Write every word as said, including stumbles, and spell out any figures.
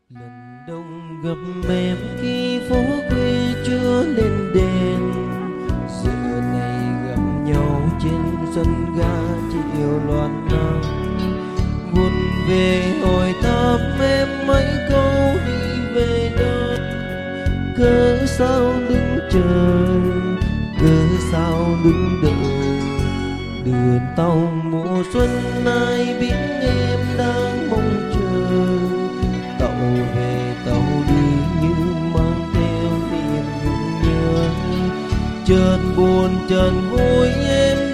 Lần đầu gặp em khi phố khuya chưa lên đèn, giờ này gặp nhau trên sân ga chiều loạn nắng. Buồn về hỏi thăm em mấy câu đi về đâu, cớ sao đứng chờ, cớ sao đứng đợi. Đường tàu mùa xuân ai biết em đang mong chờ, tàu về tàu đi như mang theo niềm nhung nhớ. Chợt buồn chợt vui em